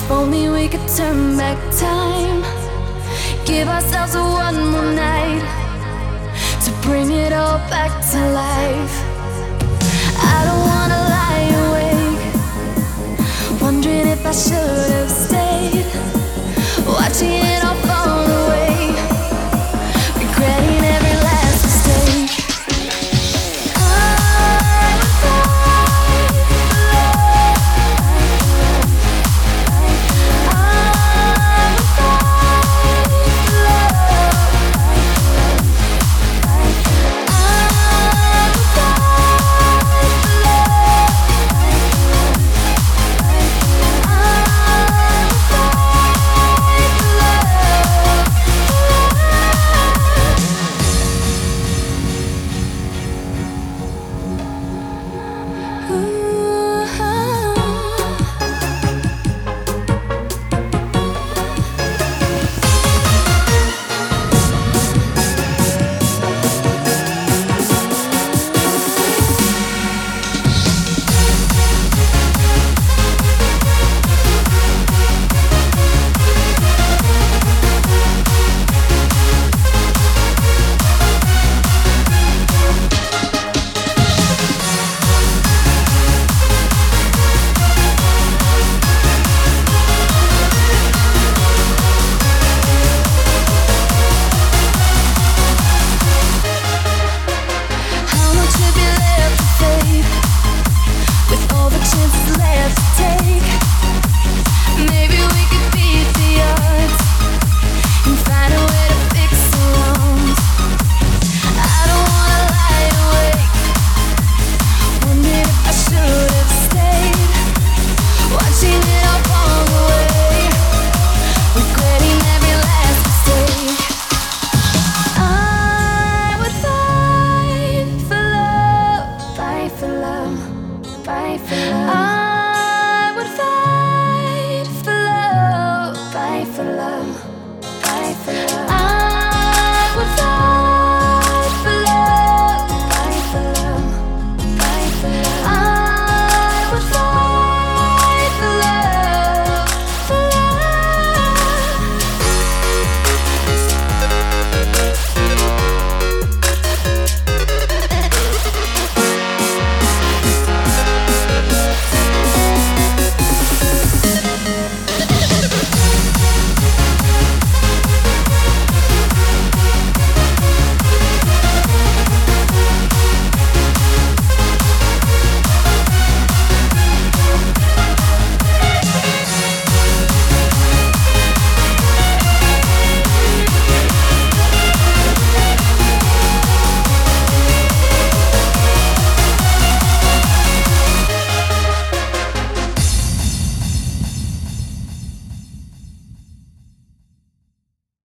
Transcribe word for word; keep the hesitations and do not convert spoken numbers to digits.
only we could turn back time, give ourselves a one more night to bring it all back to life. I don't wanna lie awake, wondering if I should have stayed, watching it all fall away, regretting every last mistake. Fight for love.